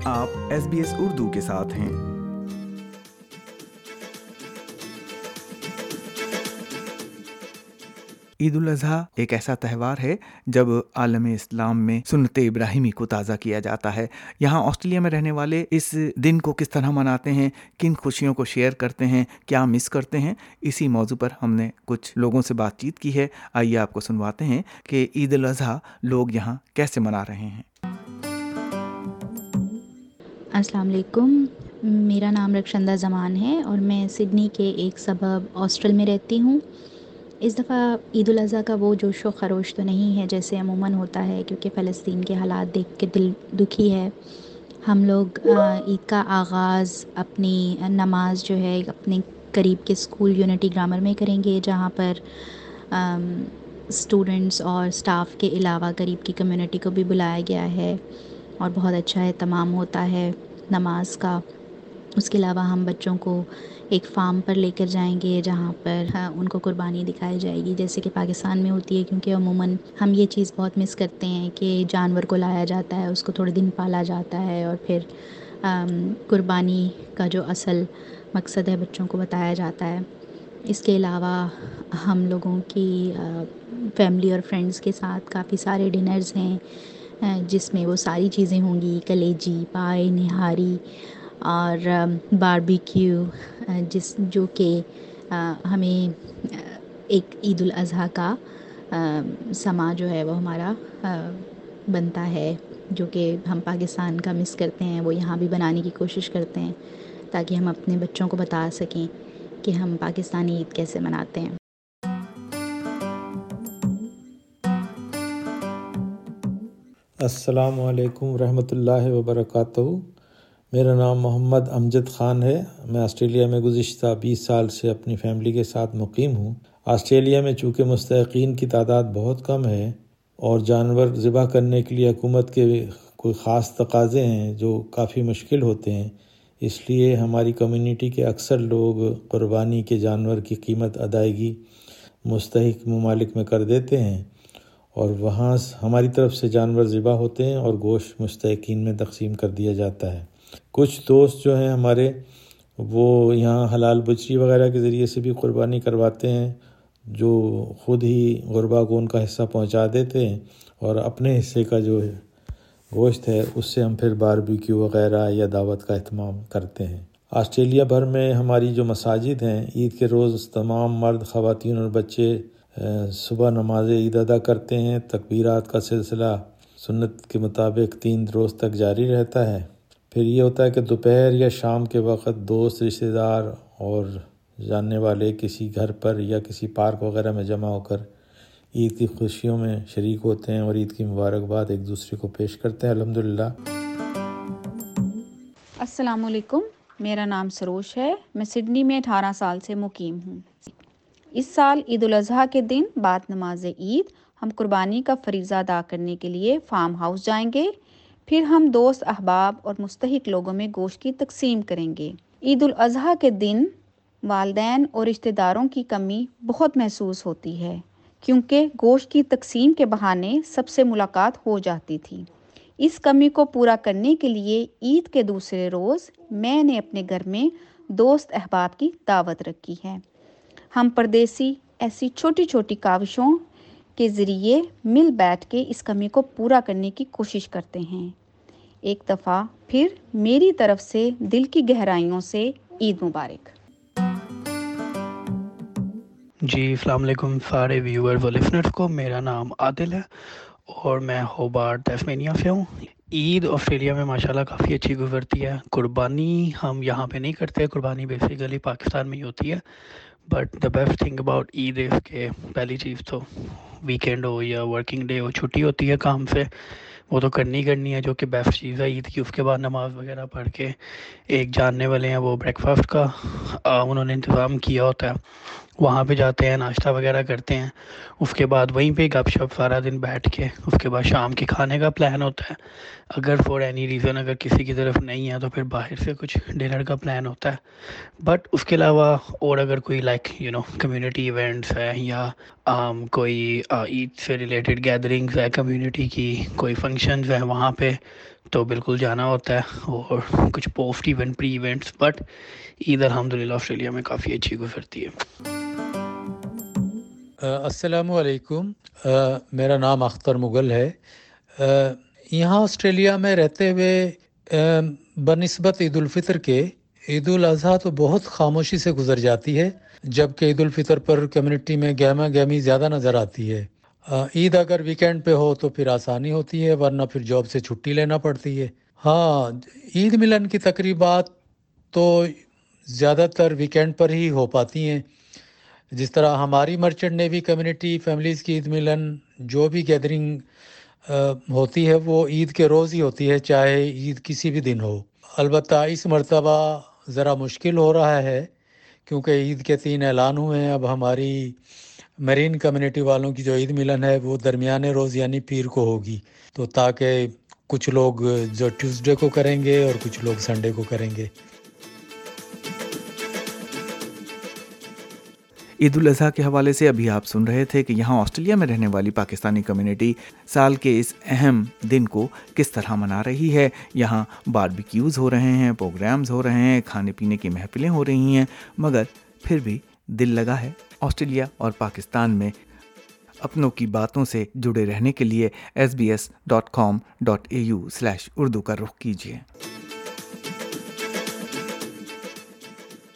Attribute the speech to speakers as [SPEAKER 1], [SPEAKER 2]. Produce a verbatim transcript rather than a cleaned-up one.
[SPEAKER 1] آپ S B S Urdu کے ساتھ ہیں۔ عید الاضحیٰ ایک ایسا تہوار ہے جب عالم اسلام میں سنت ابراہیمی کو تازہ کیا جاتا ہے۔ یہاں آسٹریلیا میں رہنے والے اس دن کو کس طرح مناتے ہیں، کن خوشیوں کو شیئر کرتے ہیں، کیا مس کرتے ہیں، اسی موضوع پر ہم نے کچھ لوگوں سے بات چیت کی ہے۔ آئیے آپ کو سنواتے ہیں کہ عید الاضحیٰ لوگ یہاں کیسے منا رہے ہیں۔
[SPEAKER 2] السلام علیکم، میرا نام رکشندہ زمان ہے اور میں سڈنی کے ایک سبب آسٹرل میں رہتی ہوں۔ اس دفعہ عید الاضحیٰ کا وہ جوش و خروش تو نہیں ہے جیسے عموماً ہوتا ہے، کیونکہ فلسطین کے حالات دیکھ کے دل دکھی ہے۔ ہم لوگ عید کا آغاز اپنی نماز جو ہے اپنے قریب کے اسکول یونٹی گرامر میں کریں گے، جہاں پر اسٹوڈنٹس اور اسٹاف کے علاوہ قریب کی کمیونٹی کو بھی بلایا گیا ہے اور بہت اچھا اہتمام ہوتا ہے نماز کا۔ اس کے علاوہ ہم بچوں کو ایک فارم پر لے کر جائیں گے جہاں پر ان کو قربانی دکھائی جائے گی جیسے کہ پاکستان میں ہوتی ہے، کیونکہ عموماً ہم یہ چیز بہت مس کرتے ہیں کہ جانور کو لایا جاتا ہے، اس کو تھوڑے دن پالا جاتا ہے اور پھر قربانی کا جو اصل مقصد ہے بچوں کو بتایا جاتا ہے۔ اس کے علاوہ ہم لوگوں کی فیملی اور فرینڈز کے ساتھ کافی سارے ڈنرز ہیں جس میں وہ ساری چیزیں ہوں گی، کلیجی، پائے، نہاری اور باربیکیو، جس جو کہ ہمیں ایک عید الاضحیٰ کا سما جو ہے وہ ہمارا بنتا ہے، جو کہ ہم پاکستان کا مس کرتے ہیں، وہ یہاں بھی بنانے کی کوشش کرتے ہیں تاکہ ہم اپنے بچوں کو بتا سکیں کہ ہم پاکستانی عید کیسے مناتے ہیں۔
[SPEAKER 3] السلام علیکم ورحمۃ اللہ وبرکاتہ۔ میرا نام محمد امجد خان ہے۔ میں آسٹریلیا میں گزشتہ بیس سال سے اپنی فیملی کے ساتھ مقیم ہوں۔ آسٹریلیا میں چونکہ مستحقین کی تعداد بہت کم ہے اور جانور ذبح کرنے کے لیے حکومت کے کوئی خاص تقاضے ہیں جو کافی مشکل ہوتے ہیں، اس لیے ہماری کمیونٹی کے اکثر لوگ قربانی کے جانور کی قیمت ادائیگی مستحق ممالک میں کر دیتے ہیں اور وہاں ہماری طرف سے جانور ذبح ہوتے ہیں اور گوشت مستحقین میں تقسیم کر دیا جاتا ہے۔ کچھ دوست جو ہیں ہمارے وہ یہاں حلال بچری وغیرہ کے ذریعے سے بھی قربانی کرواتے ہیں، جو خود ہی غربا کو ان کا حصہ پہنچا دیتے ہیں اور اپنے حصے کا جو ہے گوشت ہے اس سے ہم پھر باربیکیو وغیرہ یا دعوت کا اہتمام کرتے ہیں۔ آسٹریلیا بھر میں ہماری جو مساجد ہیں، عید کے روز تمام مرد، خواتین اور بچے صبح نماز عید ادا کرتے ہیں۔ تکبیرات کا سلسلہ سنت کے مطابق تین روز تک جاری رہتا ہے۔ پھر یہ ہوتا ہے کہ دوپہر یا شام کے وقت دوست، رشتہ دار اور جاننے والے کسی گھر پر یا کسی پارک وغیرہ میں جمع ہو کر عید کی خوشیوں میں شریک ہوتے ہیں اور عید کی مبارکباد ایک دوسرے کو پیش کرتے ہیں۔ الحمدللہ۔
[SPEAKER 4] السلام علیکم، میرا نام سروش ہے۔ میں سڈنی میں اٹھارہ سال سے مقیم ہوں۔ اس سال عید الاضحیٰ کے دن بعد نماز عید ہم قربانی کا فریضہ ادا کرنے کے لیے فارم ہاؤس جائیں گے، پھر ہم دوست، احباب اور مستحق لوگوں میں گوشت کی تقسیم کریں گے۔ عید الاضحیٰ کے دن والدین اور رشتہ داروں کی کمی بہت محسوس ہوتی ہے، کیونکہ گوشت کی تقسیم کے بہانے سب سے ملاقات ہو جاتی تھی۔ اس کمی کو پورا کرنے کے لیے عید کے دوسرے روز میں نے اپنے گھر میں دوست احباب کی دعوت رکھی ہے۔ ہم پردیسی ایسی چھوٹی چھوٹی کاوشوں کے ذریعے مل بیٹھ کے اس کمی کو پورا کرنے کی کوشش کرتے ہیں۔ ایک دفعہ پھر میری طرف سے دل کی گہرائیوں سے عید مبارک۔
[SPEAKER 5] جی السلام علیکم سارے ویور و لسنرز کو۔ میرا نام عادل ہے اور میں ہوبارٹ ٹیسمینیا سے ہوں۔ عید آسٹریلیا میں ماشاءاللہ کافی اچھی گزرتی ہے۔ قربانی ہم یہاں پہ نہیں کرتے، قربانی بیسیکلی پاکستان میں ہی ہوتی ہے، but the best thing about Eid is کہ پہلی چیز تو ویکینڈ ہو یا ورکنگ ڈے ہو، چھٹی ہوتی ہے کام سے، وہ تو کرنی کرنی ہے، جو کہ بیسٹ چیز ہے عید کی۔ اس کے بعد نماز وغیرہ پڑھ کے ایک جاننے والے ہیں وہ بریک فاسٹ کا انہوں نے انتظام کیا ہوتا ہے، وہاں پہ جاتے ہیں، ناشتہ وغیرہ کرتے ہیں، اس کے بعد وہیں پہ گپ شپ سارا دن بیٹھ کے، اس کے بعد شام کے کھانے کا پلان ہوتا ہے. اگر فور اینی ریزن اگر کسی کی طرف نہیں ہے تو پھر باہر سے کچھ ڈنر کا پلان ہوتا ہے. بٹ اس کے علاوہ اور اگر کوئی like you know community events ہے یا um, کوئی عید سے ریلیٹڈ گیدرنگز ہے کمیونٹی کی، کوئی فنکشنز ہیں وہاں پہ تو بالکل جانا ہوتا ہے، اور کچھ post event pre events. But Eid الحمدللہ آسٹریلیا میں کافی اچھی گزرتی ہے.
[SPEAKER 3] السلام علیکم، میرا نام اختر مغل ہے. یہاں آسٹریلیا میں رہتے ہوئے بنسبت عید الفطر کے عید الاضحیٰ تو بہت خاموشی سے گزر جاتی ہے، جبکہ عید الفطر پر کمیونٹی میں گہما گہمی زیادہ نظر آتی ہے. عید اگر ویکینڈ پہ ہو تو پھر آسانی ہوتی ہے، ورنہ پھر جاب سے چھٹی لینا پڑتی ہے. ہاں، عید ملن کی تقریبات تو زیادہ تر ویکینڈ پر ہی ہو پاتی ہیں. جس طرح ہماری مرچنٹ نیوی کمیونٹی فیملیز کی عید ملن جو بھی گیدرنگ ہوتی ہے وہ عید کے روز ہی ہوتی ہے، چاہے عید کسی بھی دن ہو. البتہ اس مرتبہ ذرا مشکل ہو رہا ہے کیونکہ عید کے تین اعلان ہوئے ہیں. اب ہماری مرین کمیونٹی والوں کی جو عید ملن ہے وہ درمیانے روز یعنی پیر کو ہوگی، تو تاکہ کچھ لوگ جو ٹیوزڈے کو کریں گے اور کچھ لوگ سنڈے کو کریں گے.
[SPEAKER 1] عید الاضحیٰ کے حوالے سے ابھی آپ سن رہے تھے کہ یہاں آسٹریلیا میں رہنے والی پاکستانی کمیونٹی سال کے اس اہم دن کو کس طرح منا رہی ہے. یہاں باربیکیوز ہو رہے ہیں، پروگرامز ہو رہے ہیں، کھانے پینے کی محفلیں ہو رہی ہیں، مگر پھر بھی دل لگا ہے آسٹریلیا اور پاکستان میں. اپنوں کی باتوں سے جڑے رہنے کے لیے S B S dot com dot A U slash Urdu کا رخ کیجیے.